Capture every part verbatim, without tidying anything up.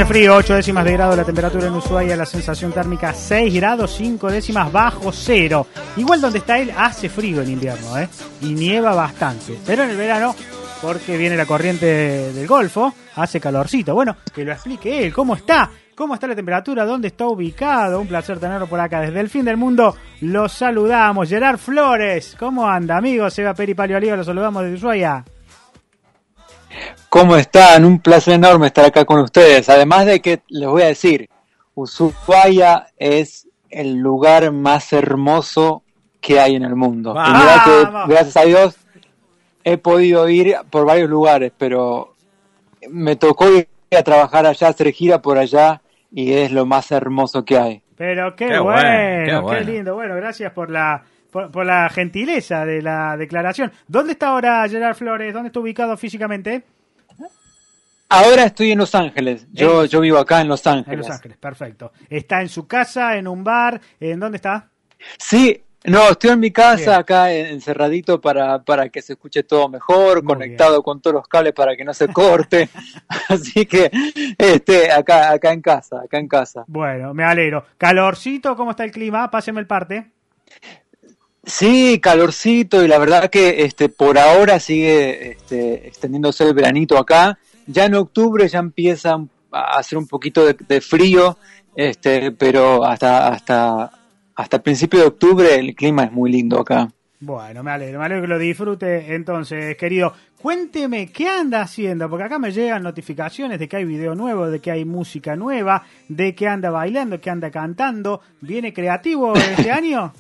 Hace frío, ocho décimas de grado la temperatura en Ushuaia, la sensación térmica seis grados, cinco décimas bajo cero. Igual donde está él hace frío en invierno, ¿eh? Y nieva bastante. Pero en el verano, porque viene la corriente del Golfo, hace calorcito. Bueno, que lo explique él, ¿cómo está? ¿Cómo está la temperatura? ¿Dónde está ubicado? Un placer tenerlo por acá. Desde el fin del mundo los saludamos. Gerard Flores, ¿cómo anda, amigo? Seba Peri Paleolío, lo saludamos desde Ushuaia. ¿Cómo están? Un placer enorme estar acá con ustedes. Además de que les voy a decir, Ushuaia es el lugar más hermoso que hay en el mundo. ¡Vamos! Y mirá que, gracias a Dios, he podido ir por varios lugares, pero me tocó ir a trabajar allá, hacer gira por allá, y es lo más hermoso que hay. Pero qué, Qué bueno, bueno, qué qué bueno. lindo. Bueno, gracias por la por, por la gentileza de la declaración. ¿Dónde está ahora Gerard Flores? ¿Dónde está ubicado físicamente? Ahora estoy en Los Ángeles. Yo, yo vivo acá en Los Ángeles. En Los Ángeles, perfecto. ¿Está en su casa, en un bar? ¿En dónde está? Sí, no, estoy en mi casa, Bien. acá encerradito para, para que se escuche todo mejor, Muy conectado bien. con todos los cables para que no se corte. Así que, este, acá, acá en casa, acá en casa. Bueno, me alegro. Calorcito, ¿cómo está el clima? Páseme el parte. Sí, calorcito, y la verdad que este, por ahora sigue este, extendiéndose el veranito acá. Ya en octubre ya empieza a hacer un poquito de, de frío, este, pero hasta, hasta, hasta el principio de octubre el clima es muy lindo acá. Bueno, me alegro, me alegro que lo disfrute. Entonces, querido, cuénteme, ¿qué anda haciendo? Porque acá me llegan notificaciones de que hay video nuevo, de que hay música nueva, de que anda bailando, que anda cantando. ¿Viene creativo este año?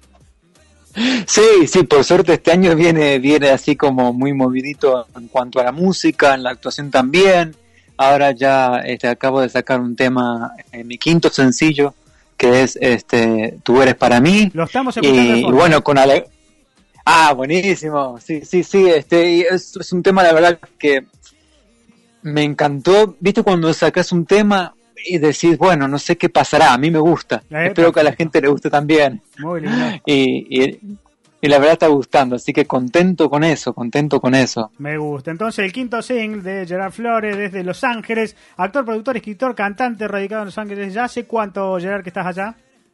Sí, sí, por suerte este año viene, viene así como muy movidito en cuanto a la música, en la actuación también. Ahora ya este, acabo de sacar un tema, eh, mi quinto sencillo, que es este Tú eres para mí. Lo estamos escuchando de Y, y fondo. bueno, con Ale... Ah, buenísimo. Sí, sí, sí, este y es, es un tema, la verdad, que me encantó. ¿Viste cuando sacas un tema y decís, bueno, no sé qué pasará, a mí me gusta? Eh, Espero que a la perfecto. gente le guste también. Muy lindo. Y, y, y la verdad está gustando, así que contento con eso, contento con eso. Me gusta. Entonces, el quinto single de Gerard Flores desde Los Ángeles. Actor, productor, escritor, cantante, radicado en Los Ángeles. ¿Ya hace cuánto, Gerard, que estás allá?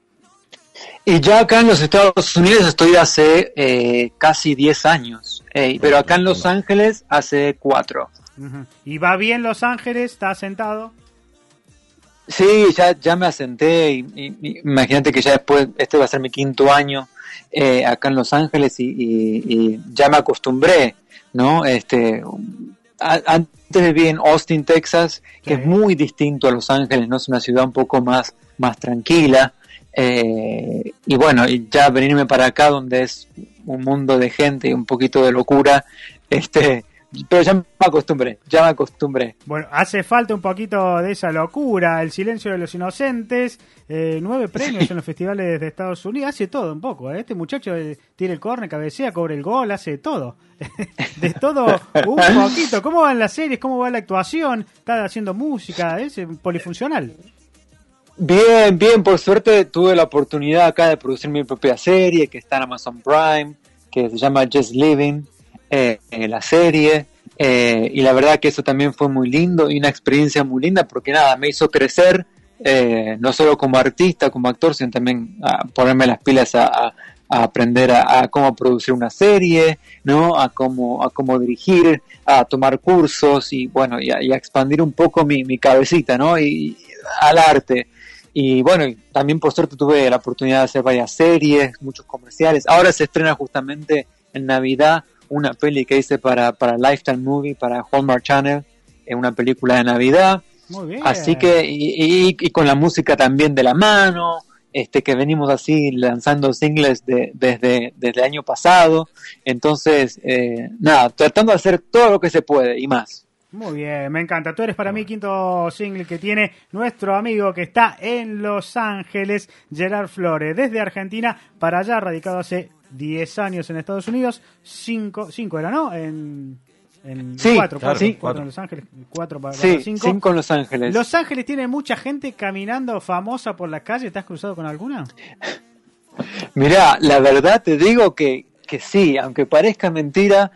Y ya acá en los Estados Unidos estoy hace eh, casi diez años, eh, pero acá en Los Ángeles hace cuatro. Uh-huh. ¿Y va bien Los Ángeles? ¿Estás sentado? Sí, ya, ya me asenté y, y- y imagínate que ya después, este va a ser mi quinto año eh, acá en Los Ángeles y, y- y ya me acostumbré, ¿no? Este, a- antes viví en Austin, Texas, que Sí. es muy distinto a Los Ángeles, ¿no? Es una ciudad un poco más, más tranquila. eh, y bueno, y ya venirme para acá donde es un mundo de gente y un poquito de locura, este, pero ya me acostumbré, ya me acostumbré. Bueno, hace falta un poquito de esa locura. El silencio de los inocentes, eh, nueve premios en los festivales de Estados Unidos. Hace todo un poco, ¿eh? Este muchacho eh, tira el córner, cabecea, cobra el gol, hace todo. De todo un poquito. ¿Cómo van las series? ¿Cómo va la actuación? ¿Está haciendo música? ¿Es eh, polifuncional? Bien, bien, por suerte tuve la oportunidad acá de producir mi propia serie que está en Amazon Prime, que se llama Just Living, eh, eh, la serie, eh, y la verdad que eso también fue muy lindo y una experiencia muy linda porque nada, me hizo crecer, eh, no solo como artista, como actor, sino también a ponerme las pilas a, a- a aprender a, a cómo producir una serie, ¿no? A cómo, a cómo dirigir, a tomar cursos y bueno, y a, y a expandir un poco mi, mi cabecita, ¿no? Y, y al arte. Y bueno, y también por suerte tuve la oportunidad de hacer varias series, muchos comerciales. Ahora se estrena justamente en Navidad una peli que hice para, para Lifetime Movie, para Hallmark Channel, en una película de Navidad. Muy bien. Así que, y, y- y con la música también de la mano, este que venimos así lanzando singles de, desde, desde el año pasado. Entonces, eh, nada, tratando de hacer todo lo que se puede y más. Muy bien, me encanta. Tú eres para mí quinto single que tiene nuestro amigo que está en Los Ángeles, Gerard Flores, desde Argentina para allá, radicado hace diez años en Estados Unidos, cinco, cinco era, ¿no? En, en Sí, cuatro, claro, cuatro, sí. cuatro en Los Ángeles, cuatro para, Sí, para cinco. cinco en Los Ángeles. Los Ángeles tiene mucha gente caminando famosa por la calle. ¿Te has cruzado con alguna? Mirá, la verdad te digo que, que sí, aunque parezca mentira,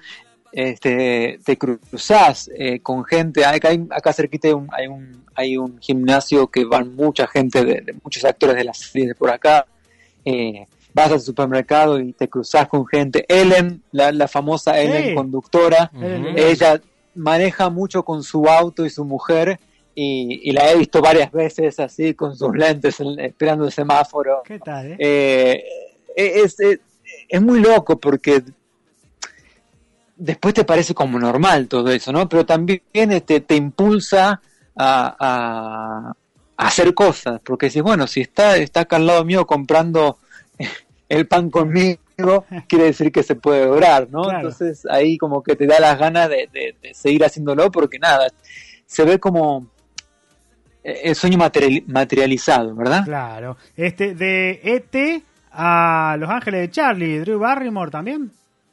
este, te cruzás eh, con gente. Acá, hay, acá cerquita hay un, hay, un, hay un gimnasio que van mucha gente, de, de muchos actores de las series de por acá. Eh, vas al supermercado y te cruzás con gente. Ellen, la, la famosa Ellen, sí. conductora, uh-huh. ella maneja mucho con su auto y su mujer, y, y la he visto varias veces así con sus lentes esperando el semáforo. ¿Qué tal, eh? Eh, es, es, es muy loco porque después te parece como normal todo eso, ¿no? Pero también este, te impulsa a, a, a hacer cosas, porque si bueno, si está, está acá al lado mío comprando el pan conmigo, quiere decir que se puede lograr, ¿no? Claro. Entonces ahí como que te da las ganas de, de, de seguir haciéndolo, porque nada, se ve como el sueño material, materializado, ¿verdad? Claro. Este, de E T a Los Ángeles de Charlie, Drew Barrymore también.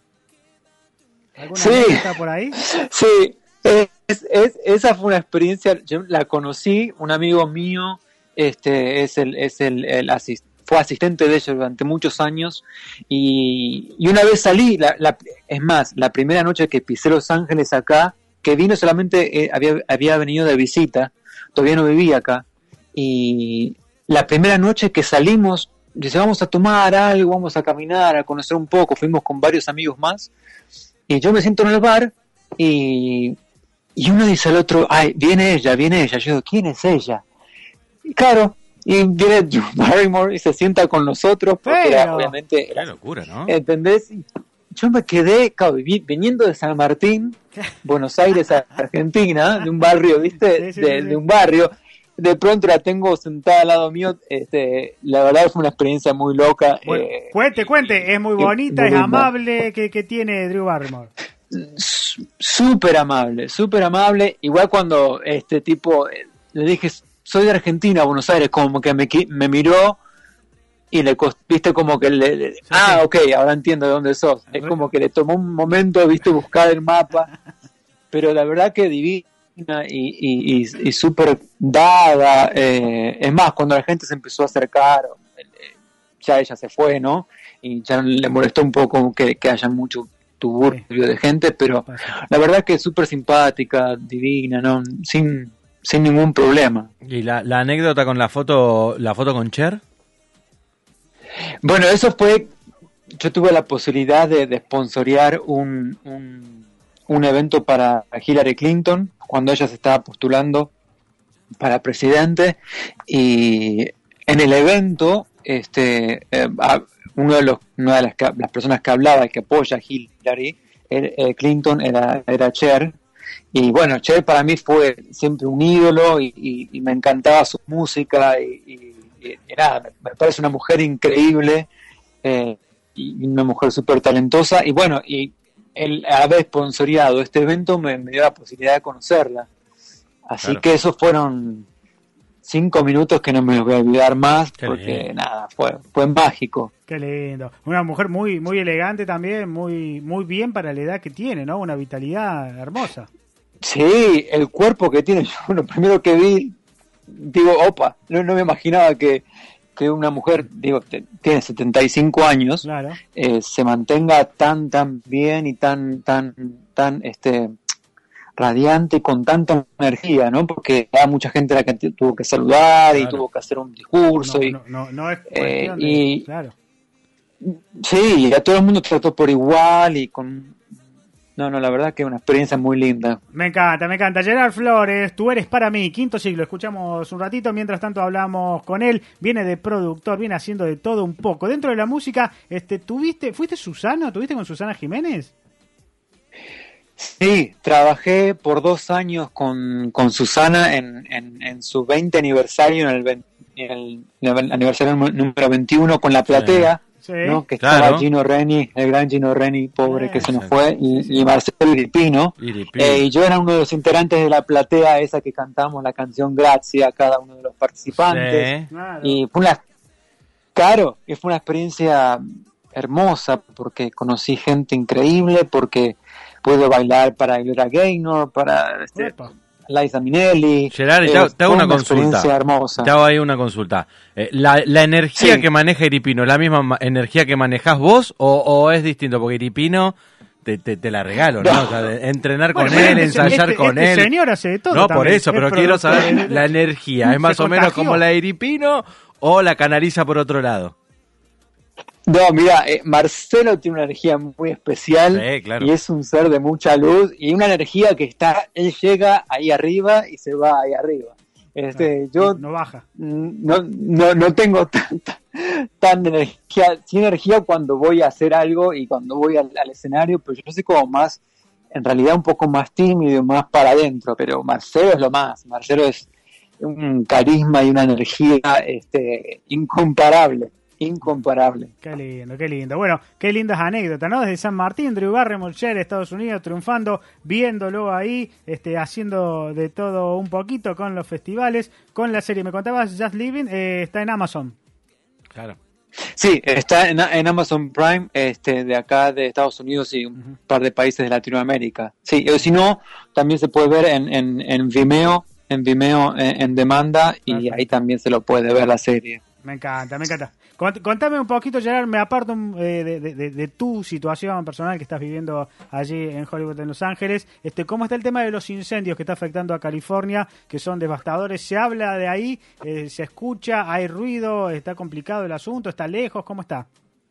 ¿Alguna sí, está por ahí? Sí, es, es, esa fue una experiencia. Yo la conocí, un amigo mío, este, es el, es el, el asist, fue asistente de ella durante muchos años, y, y una vez salí, la, la, es más, la primera noche que pisé Los Ángeles acá, que vino solamente, eh, había, había venido de visita, todavía no vivía acá, y la primera noche que salimos, dice, vamos a tomar algo, vamos a caminar, a conocer un poco, fuimos con varios amigos más, y yo me siento en el bar, y, y uno dice al otro, ay, viene ella, viene ella, yo digo, ¿quién es ella? Y claro, y viene Drew Barrymore y se sienta con nosotros, porque Pero... era, obviamente, era, qué locura, ¿no? ¿Entendés? Yo me quedé, claro, viniendo de San Martín, Buenos Aires, Argentina, de un barrio, ¿viste? Sí, sí, de, sí. de un barrio. De pronto la tengo sentada al lado mío. Este, la verdad fue una experiencia muy loca. Bueno, eh, cuente, cuente. Es muy bonita, muy es linda. amable. ¿Qué, qué tiene Drew Barrymore? Súper amable, súper amable. Igual cuando este tipo, eh, le dije, soy de Argentina, Buenos Aires, como que me, me miró y le cost, viste como que le, le sí, ah, sí. ok, ahora entiendo de dónde sos. Es como que le tomó un momento, viste, buscar el mapa, pero la verdad que divina y, y, y, y súper dada. Eh, es más, cuando la gente se empezó a acercar, eh, ya ella se fue, ¿no? Y ya le molestó un poco que, que haya mucho tuburbio sí. de gente, pero la verdad que es súper simpática, divina, ¿no? Sin, sin ningún problema. ¿Y la, la anécdota con la foto, la foto con Cher? Bueno, eso fue, yo tuve la posibilidad de, de sponsorear un, un, un evento para Hillary Clinton cuando ella se estaba postulando para presidente, y en el evento este eh, uno de los una de las, las personas que hablaba, que apoya a Hillary eh, Clinton era, era Cher, y bueno, Cher para mí fue siempre un ídolo, y, y, y me encantaba su música, y, y Y nada, me parece una mujer increíble, eh, y una mujer súper talentosa, y bueno, y el haber sponsoreado este evento me, me dio la posibilidad de conocerla, así claro. que esos fueron cinco minutos que no me los voy a olvidar más. Qué porque lindo. Nada, fue fue mágico. Qué lindo, una mujer muy muy elegante también, muy muy bien para la edad que tiene, ¿no? Una vitalidad hermosa. Sí, el cuerpo que tiene, yo lo primero que vi, digo, opa, no, no me imaginaba que, que una mujer, digo, te, tiene setenta y cinco años, claro. eh, se mantenga tan, tan bien y tan, tan, tan, este, radiante y con tanta energía, ¿no? Porque hay mucha gente a la que tuvo que saludar, claro. y tuvo que hacer un discurso. No, y, no, no, no es eh, cuestión y, de, claro. Sí, a todo el mundo trató por igual y con... No, no, la verdad que es una experiencia muy linda. Me encanta, me encanta. Gerard Flores, Tú eres para mí, quinto siglo. Escuchamos un ratito, mientras tanto hablamos con él. Viene de productor, viene haciendo de todo un poco. Dentro de la música, este, ¿tuviste, fuiste Susana? ¿Tuviste con Susana Jiménez? Sí, trabajé por dos años con, con Susana en, en, en su veinte aniversario, en el, en el, en el aniversario número veintiuno con La Platea. Sí. Sí, ¿no? Que claro. Estaba Gino Reni, el gran Gino Reni, pobre, eh, que se nos fue, y, y Marcelo Iripino, eh, y yo era uno de los integrantes de La Platea, esa que cantamos la canción Gracia, cada uno de los participantes, sí. Claro. Y fue una, claro, y fue una experiencia hermosa, porque conocí gente increíble, porque pude bailar para Gloria Gaynor, para este, Liza Minnelli. Gerard, te, te hago una, una consulta. Hermosa. Te hago ahí una consulta. Eh, la, ¿La energía sí. que maneja Iripino es la misma ma- energía que manejás vos o, o es distinto? Porque Iripino te, te, te la regalo, ¿no? No. O sea, de entrenar Bueno, con él, este- ensayar este- con este él. señor hace de todo No, también. por eso, Es pero quiero productor saber de- la energía. ¿Es más Se o menos contagió. como la de Iripino o la canaliza por otro lado? No, mira, eh, Marcelo tiene una energía muy especial Sí, claro. y es un ser de mucha luz y una energía que está, él llega ahí arriba y se va ahí arriba. Este, yo No baja. no, no, no tengo tanta, tan energía, sí energía cuando voy a hacer algo y cuando voy al, al escenario, pero yo soy como más, en realidad un poco más tímido, más para adentro, pero Marcelo es lo más, Marcelo es un carisma y una energía este, incomparable. Incomparable. Qué lindo, qué lindo. Bueno, qué lindas anécdotas, ¿no? Desde San Martín, Drew Barrymore, Cher, Estados Unidos, triunfando, viéndolo ahí, este, haciendo de todo un poquito con los festivales, con la serie. Me contabas, Just Living, eh, está en Amazon. Claro. Sí, está en, en Amazon Prime, este, de acá de Estados Unidos y un Ujú. par de países de Latinoamérica. Sí, o si no, también se puede ver en, en, en Vimeo, en Vimeo en, en demanda y Perfecto. ahí también se lo puede ver la serie. Me encanta, me encanta. Cont- Contame un poquito, Gerard, me aparto eh, de, de- de tu situación personal que estás viviendo allí en Hollywood, en Los Ángeles. Este, ¿Cómo está el tema de los incendios que está afectando a California, que son devastadores? ¿Se habla de ahí? Eh, ¿Se escucha? ¿Hay ruido? ¿Está complicado el asunto? ¿Está lejos? ¿Cómo está?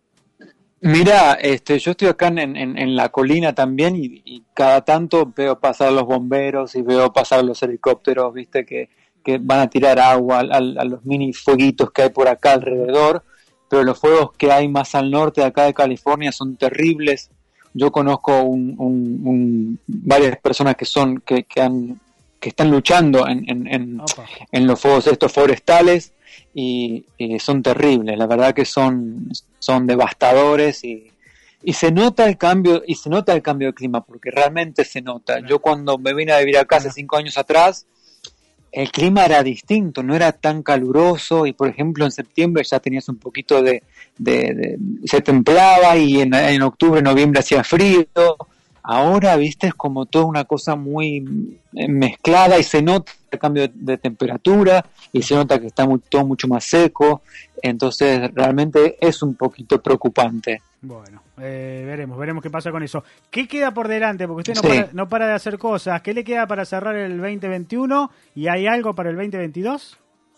Mira, este, yo estoy acá en, en, en la colina también y, y cada tanto veo pasar los bomberos y veo pasar los helicópteros, viste, que, que van a tirar agua a, a los mini fueguitos que hay por acá alrededor, pero los fuegos que hay más al norte de acá de California son terribles. Yo conozco un, un, un- varias personas que son que, que han que están luchando en, en, en, Opa. en los fuegos estos forestales y, y son terribles, la verdad que son, son devastadores y, y se nota el cambio, y se nota el cambio de clima, porque realmente se nota. Yo cuando me vine a vivir acá hace cinco años atrás, el clima era distinto, no era tan caluroso y por ejemplo en septiembre ya tenías un poquito de, de, de- se templaba y en, en octubre, noviembre hacía frío. Ahora, viste, es como toda una cosa muy eh, mezclada y se nota el cambio de, de temperatura y se nota que está muy, todo mucho más seco, entonces realmente es un poquito preocupante. Bueno, eh, veremos, veremos qué pasa con eso. ¿Qué queda por delante? Porque usted no, Sí. para, no para de hacer cosas. ¿Qué le queda para cerrar el veinte veintiuno? ¿Y hay algo para el veinte veintidós?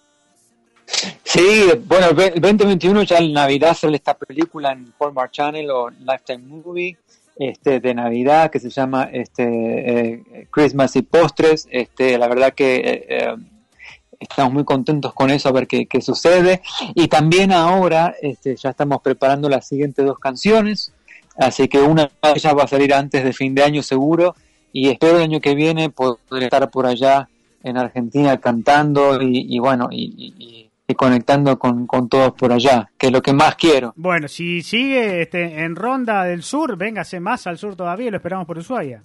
Sí, bueno, el ve- el veinte veintiuno ya en Navidad sale esta película en Hallmark Channel o Lifetime Movie este, de Navidad que se llama este, eh, Christmas y Postres. Este, la verdad que eh, eh, estamos muy contentos con eso, a ver qué, qué sucede. Y también ahora este, ya estamos preparando las siguientes dos canciones, así que una de ellas va a salir antes de fin de año seguro y espero el año que viene poder estar por allá en Argentina cantando y, y bueno, y, y- y conectando con, con todos por allá, que es lo que más quiero. Bueno, si sigue este, en Ronda del Sur, véngase más al sur todavía, lo esperamos por Ushuaia.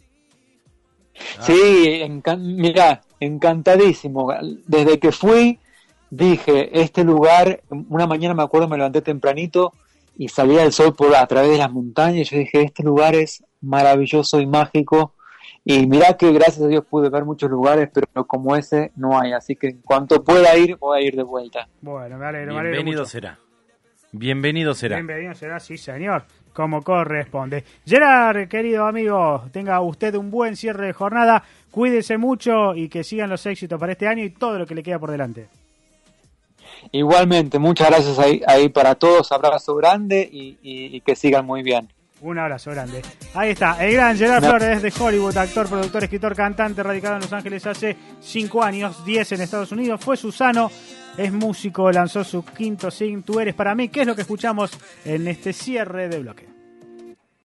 Sí, encan- mirá, encantadísimo. Desde que fui, dije, este lugar, una mañana me acuerdo, me levanté tempranito y salía el sol por a través de las montañas. Yo dije, este lugar es maravilloso y mágico. Y mirá que gracias a Dios pude ver muchos lugares, pero como ese no hay. Así que en cuanto pueda ir, voy a ir de vuelta. Bueno, me alegro, me alegro Bienvenido mucho. será. Bienvenido será. Bienvenido será, sí señor, como corresponde. Gerard, querido amigo, tenga usted un buen cierre de jornada, cuídese mucho y que sigan los éxitos para este año y todo lo que le queda por delante. Igualmente, muchas gracias ahí, ahí para todos. Abrazo grande y, y, y que sigan muy bien. Un abrazo grande. Ahí está, el gran Gerard No. Flores desde Hollywood, actor, productor, escritor, cantante, radicado en Los Ángeles hace cinco años, diez en Estados Unidos, fue Susano, es músico, lanzó su quinto single, Tú eres para mí, que es lo que escuchamos en este cierre de bloque.